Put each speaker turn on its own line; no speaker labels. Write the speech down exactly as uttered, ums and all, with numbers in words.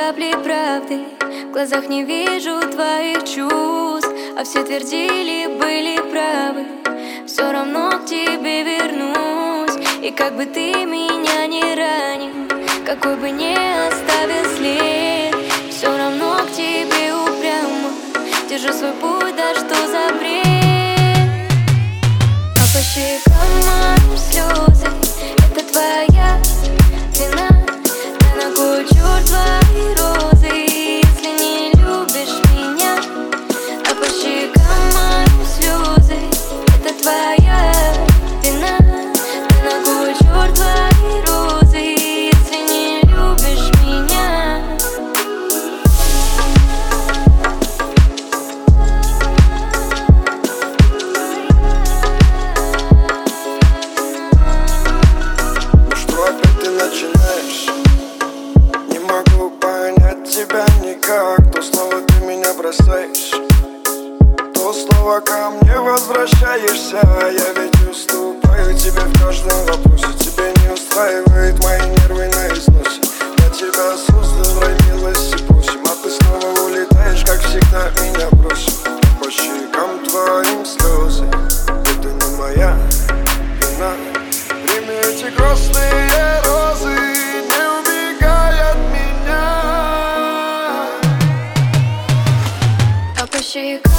капли правды. В глазах не вижу твоих чувств, а все твердили, были правы. Все равно к тебе вернусь. И как бы ты меня не ранил, какой бы не оставил след, все равно к тебе упрямо держу свой путь, да что за бред. А по щекам моим слезы, это твоя вина. Да на кой черт твои розы, если не любишь меня? А по щекам моим слезы, это твоя вина. Да на кой черт твои розы, если не любишь меня?
Ну что опять ты начинаешь? Не могу понять тебя никак. То снова ты меня бросаешь, то снова ко мне возвращаешься. Я ведь уступаю тебе в каждом вопросе. Тебя не устраивает мои нервы на износе. Я тебя создал, родилась и просим, а ты снова улетаешь, как всегда меня бросил. По щекам твоим слезы, это не моя вина. Прими эти грустные розы, не убегай от меня.
А по щекам